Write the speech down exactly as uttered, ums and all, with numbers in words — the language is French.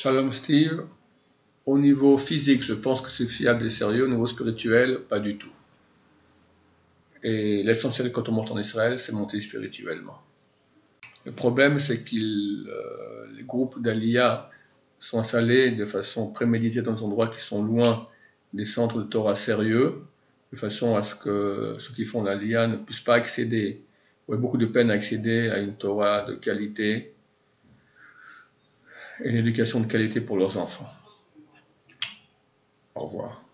Shalom Steve, au niveau physique, je pense que c'est fiable et sérieux, au niveau spirituel, pas du tout. Et l'essentiel quand on monte en Israël, c'est monter spirituellement. Le problème, c'est que euh, les groupes d'Aliyah sont installés de façon préméditée dans des endroits qui sont loin des centres de Torah sérieux, de façon à ce que ceux qui font l'Aliyah ne puissent pas accéder, ou aient beaucoup de peine à accéder à une Torah de qualité et une éducation de qualité pour leurs enfants. Au revoir.